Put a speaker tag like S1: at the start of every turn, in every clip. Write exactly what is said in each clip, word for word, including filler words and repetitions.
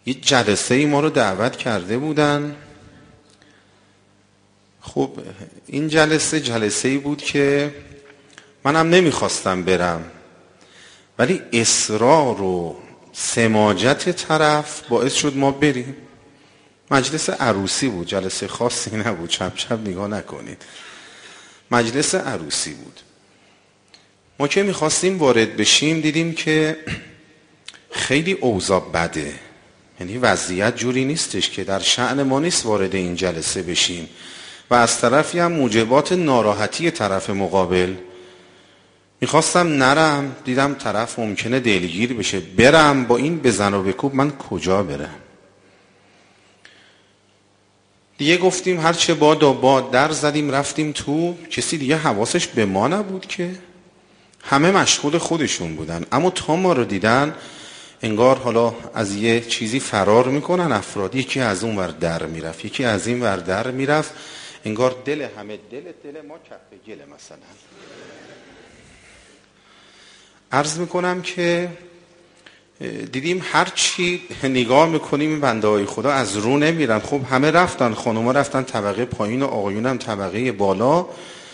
S1: یه جلسه ای ما رو دعوت کرده بودن. خب این جلسه جلسه ای بود که منم نمیخواستم برم، ولی اصرار و سماجت طرف باعث شد ما بریم. مجلس عروسی بود، جلسه خاصی نبود، چپ چپ نگاه نکنید، مجلس عروسی بود. ما که میخواستیم وارد بشیم دیدیم که خیلی اوضاع بده، یعنی وضعیت جوری نیستش که در شأن ما نیست وارد این جلسه بشیم و از طرفی هم موجبات ناراحتی طرف مقابل. میخواستم نرم، دیدم طرف ممکنه دلگیر بشه، برم با این بزن و بکوب، من کجا برم؟ دیگه گفتیم هرچه باد و باد، در زدیم رفتیم تو. کسی دیگه حواسش به ما نبود که، همه مشغول خودشون بودن. اما تا ما رو دیدن انگار حالا از یه چیزی فرار میکنن افراد، یکی از اون ور در میرفت، یکی از این ور در میرفت، انگار دل همه دل دل ما کف گل مثلا. عرض میکنم که دیدیم هر چی نگاه میکنیم این بنده های خدا از رو نمیرن. خب همه رفتن، خانوما رفتن طبقه پایین و آقایون هم طبقه بالا.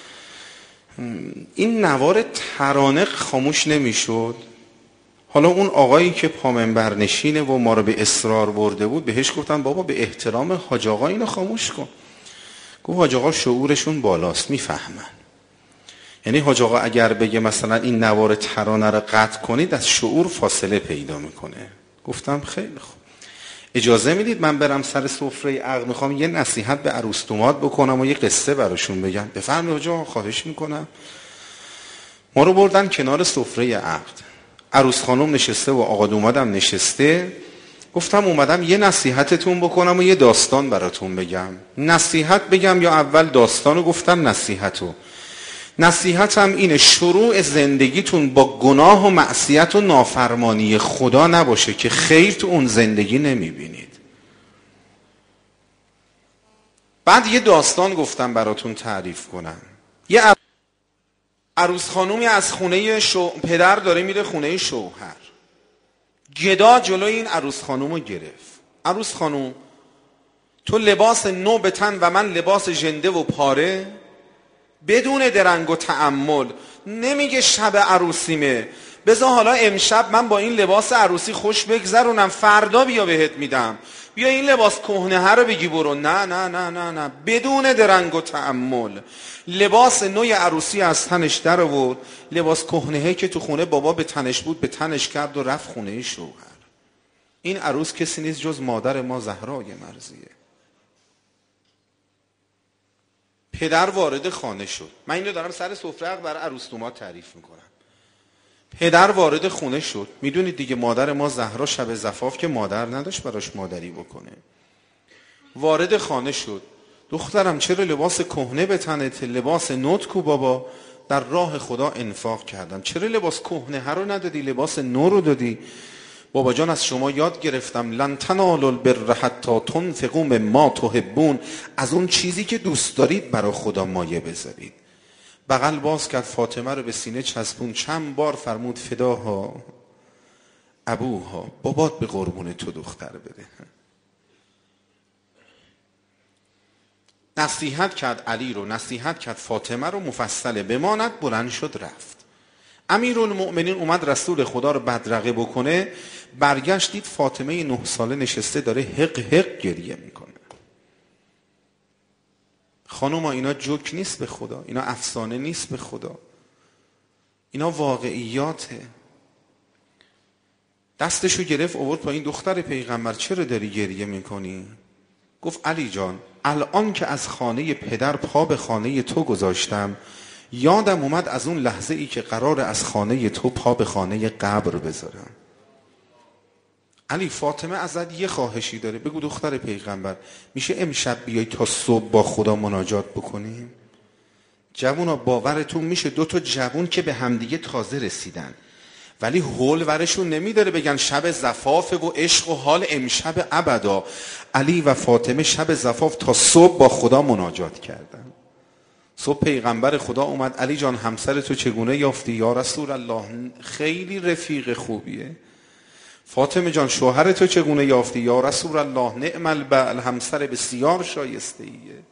S1: این نوار ترانه خاموش نمیشد. حالا اون آقایی که پامنبر نشینه و ما رو به اصرار برده بود، بهش گفتم بابا به احترام حاج آقا اینو خاموش کن. گفت حاج آقا شعورشون بالاست، میفهمن. یعنی حاج آقا اگر بگه مثلا این نوار ترانه رو قطع کنید، از شعور فاصله پیدا میکنه. گفتم خیلی خوب، اجازه میدید من برم سر سفره عقد، میخوام یه نصیحت به عروس دوماد بکنم و یه قصه براشون بگم. بفرمایید حاج آقا، خواهش میکنم. ما رو بردن کنار سفره عقد، عروس خانم نشسته و آقا دومادم نشسته. گفتم اومدم یه نصیحتتون بکنم و یه داستان براتون بگم. نصیحت بگم یا اول داستانو؟ گفتن نصیحتو. نصیحتم اینه شروع زندگیتون با گناه و معصیت و نافرمانی خدا نباشه که خیر تو اون زندگی نمیبینید. بعد یه داستان گفتم براتون تعریف کنم. یه عروس خانومی از خونه شو... پدر داره میره خونه شوهر. گدا جلوی این عروس خانومو گرفت. عروس خانوم تو لباس نو به تن و من لباس ژنده و پاره، بدون درنگ و تأمل. نمیگه شب عروسیمه، بذار حالا امشب من با این لباس عروسی خوش بگذرونم، فردا بیا بهت میدم، بیا این لباس کهنه رو بگی برو. نه نه نه نه نه، بدون درنگ و تأمل لباس نوی عروسی از تنش در آورد، لباس کهنه که تو خونه بابا به تنش بود به تنش کرد و رفت خونه شوهر. این عروس کسی نیست جز مادر ما زهرای مرضیه. پدر وارد خانه شد. من اینو دارم سر سفره عقد برای عروس دوماد تعریف میکنم. پدر وارد خونه شد. میدونید دیگه مادر ما زهرا شب زفاف که مادر نداشت براش مادری بکنه. وارد خانه شد. دخترم چرا لباس کهنه به تنت؟ لباس نوت کو بابا؟ در راه خدا انفاق کردم. چرا لباس کهنه رو ندادی، لباس نو رو دادی؟ بابا جان از شما یاد گرفتم لن تنالوا البر حتی تنفقوا مما تحبون، از اون چیزی که دوست دارید برای خدا مایه بذارید. بغل باز کرد، فاطمه رو به سینه چسبون، چند بار فرمود فداها ابوها، بابات به قربون تو دختر بده. نصیحت کرد علی رو، نصیحت کرد فاطمه رو، مفصله بماند، بلند شد رفت. امیرالمؤمنین اومد رسول خدا رو بدرقه بکنه، برگشت دید فاطمه نه ساله نشسته داره حق حق گریه میکنه. خانوما اینا جوک نیست به خدا، اینا افسانه نیست به خدا، اینا واقعیاته. دستشو گرفت آورد پایین، دختر پیغمبر چرا داری گریه میکنی؟ گفت علی جان الان که از خانه پدر پا به خانه تو گذاشتم، یادم اومد از اون لحظه ای که قرار از خانه تو پا به خانه قبر بذارم. علی فاطمه ازت یه خواهشی داره، بگو دختر پیغمبر میشه امشب بیای تا صبح با خدا مناجات بکنیم؟ جوونا باورتون میشه دو تا جوون که به همدیگه تازه رسیدن ولی حول ورشون نمیداره بگن شب زفاف و عشق و حال امشب ابدا. علی و فاطمه شب زفاف تا صبح با خدا مناجات کردن. صبح پیغمبر خدا اومد، علی جان همسر تو چگونه یافتی؟ یا رسول الله خیلی رفیق خوبیه. فاطمه جان شوهر تو چگونه یافتی؟ یا رسول الله نعم البعل، همسر بسیار شایسته ایه.